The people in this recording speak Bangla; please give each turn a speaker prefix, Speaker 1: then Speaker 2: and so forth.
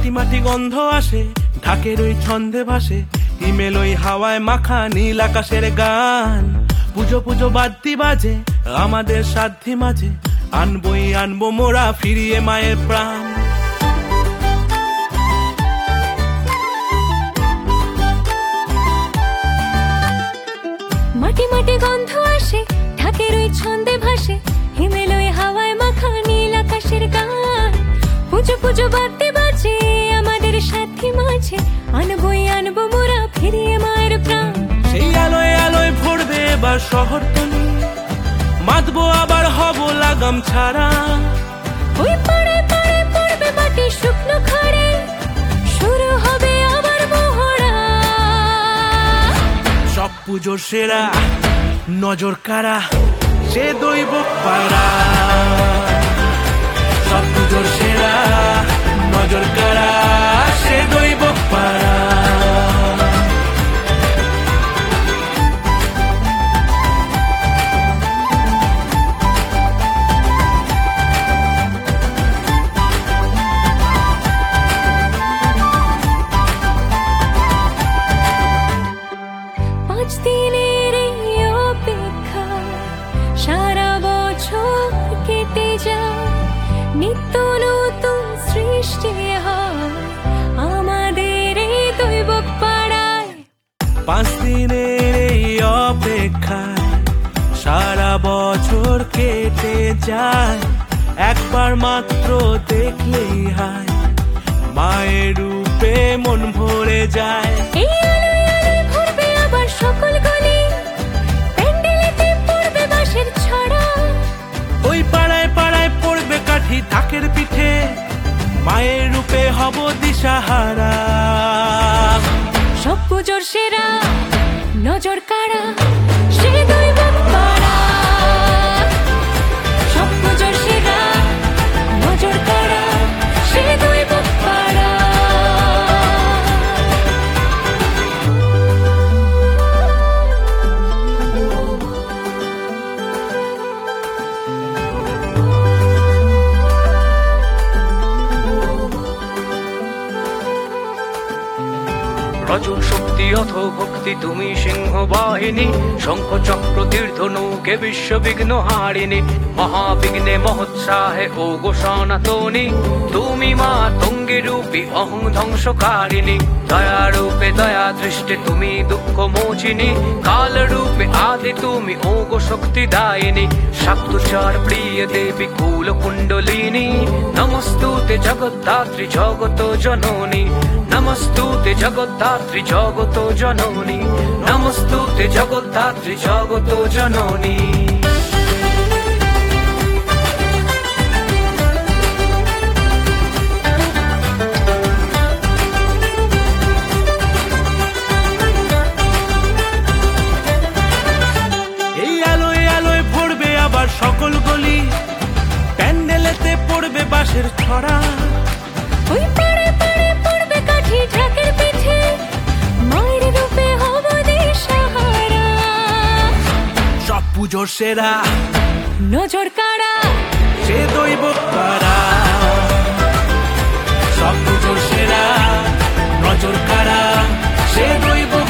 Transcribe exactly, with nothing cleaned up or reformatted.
Speaker 1: মাটি মাটি গন্ধ আসে, ঢাকের ওই ছন্দে ভাসে, হিমেল ওই হাওয়ায় মাখা নীল আকাশের গান। পুজো পুজো বাদ্যি বাজে আমাদের সাধ্যি মাঝে, আনবই আনবো মোরা ফিরিয়ে মায়ের প্রাণ।
Speaker 2: মাটি মাটি গন্ধ আসে, ঢাকের ওই ছন্দে ভাসে, হিমেল ওই হাওয়ায় মাখা নীল আকাশের গান। পুজো পুজো বাদ্যি বাজে আমাদের সাথী মাঝে, আনবই আনবো মোরা ফিরিয়ে মায়ের প্রাণ।
Speaker 1: সেই আলোয় আলোয় ভরবে এবার শহরতলি, মাতবো আবার হব লাগাম ছাড়া।
Speaker 2: ওই পাড়ে পাড়ে পড়বে মাটি শুকনো খড়ে, শুরু হবে আবার মহড়া।
Speaker 1: সব পুজোর সেরা নজর কারা, সে দৈব পাড়া। সব পুজোর সেরা নজর কারা, সে দৈব পাড়া।
Speaker 2: পাঁচ দিনের এই অপেক্ষা, সারা বছর কেটে যায়, নিত্য নতুন সৃষ্টি হয় আমাদের এই দৈবক পাড়ায়।
Speaker 1: পাঁচ দিনের এই অপেক্ষায় সারা বছর কেটে যায়, একবার মাত্র দেখলেই হয় মায়ের রূপে মন ভরে যায়।
Speaker 2: এই আলোয় আলোয় ভরবে আবার সকল গলি, প্যান্ডেলেতে পড়বে বাঁশের ছড়া।
Speaker 1: ওই পাড়ায় পাড়ায় পড়বে কাঠি ঢাকের পিঠে, মায়ের রূপে হব দিশাহারা।
Speaker 2: সব পুজোর সেরা নজর কাড়া, সে দৈবক পাড়া। সব পুজোর সেরা নজর কাড়া, সে দৈবক পাড়া।
Speaker 3: রজো শক্তি অথ ভক্তি তুমি সিংহ বাহিনী, শঙ্খ চক্র তীর্ধ নৌকে বিশ্ব বিঘ্ন হারিণী। মহাবিঘ্নে মহোৎসাহে ও গো সনাতনী, তুমি মা তঙ্গী রূপী অহং ধ্বংসকারিণী। দয়া রূপে দয়া দৃষ্টে তুমি দুঃখ মোচিনী, কাল রূপে আদি তুমি ও গো শক্তি দায়িনী। শাক্তুচার প্রিয় দেবী কুল কুণ্ডলিনী, নমস্তুতে জগদ্ধাত্রী জগত জননী। নমস্তুতে জগদ্ধাত্রী জগত জননী, নমস্তুতে জগদ্ধাত্রী জগত জননী।
Speaker 1: এই আলোয় আলোয় ভরবে আবার সকল গলি, প্যান্ডেলেতে পড়বে বাঁশের ছড়া।
Speaker 2: ওই পাড়ে পাড়ে পড়বে কাঠি ঢাকের পিঠে, মায়ের রূপে হব দিশাহারা।
Speaker 1: সব পুজোর সেরা
Speaker 2: নজর কাড়া,
Speaker 1: সে দৈব পাড়া। সব পুজোর সেরা নজর কারা, সে দৈব